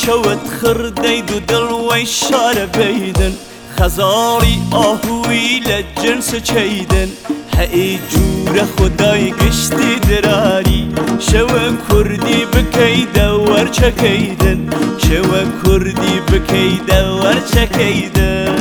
چوت خردید و دلوی شار بیدن خزاری آهوی لجنس چیدن هی جور خدای گشتی دراری شو کردی بکی دور چکیدن شو کردی بکی دور چکیدن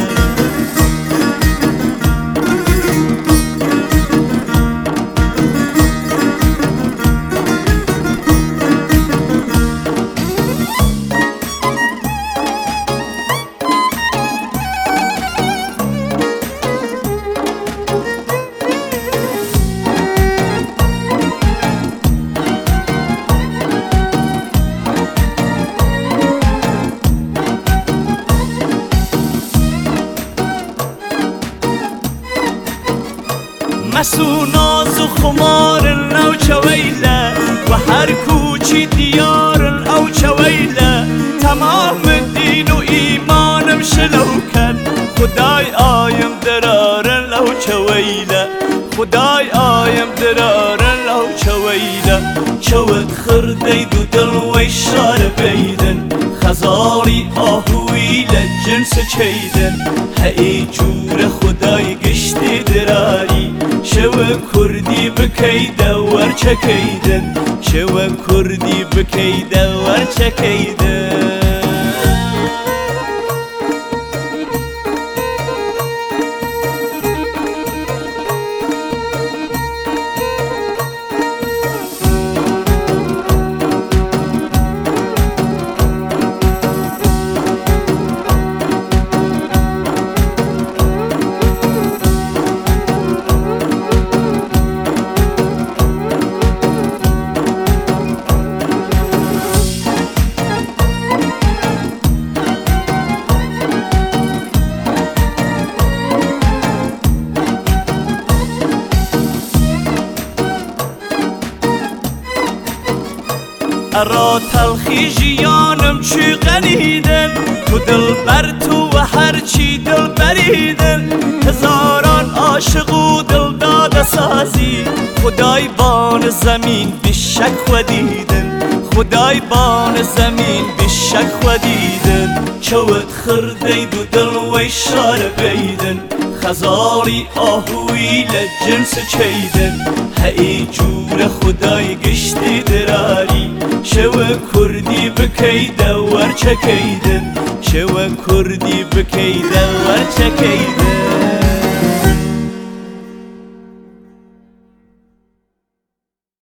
مسو ناز و خمار او چویله و هر کوچی دیار او چویله تمام دین و ایمانم شلو کن خدای آیم درار لو چویله خدای آیم درار لو چویله چوت خردید و دلوی شار بیدن خزاری آهوی لجنس چیدن هی جور خدای گشتی دراری شو کردی بکی دور چکیدن شو کردی بکی دور چکیدن ارا تلخی جیانم چی غنیدن تو دل بر تو و هرچی دل بریدن هزاران عاشق و دل داده سازی خدای بان زمین بشک خودیدن خدای بان زمین بشک خودیدن چوت خردید و دل وی شار بیدن خزاری آهوی لجنس چیدن هی جور خدای گشتی دراری شو کردی بکی دور چکیدن شو کردی بکی دور چکیدن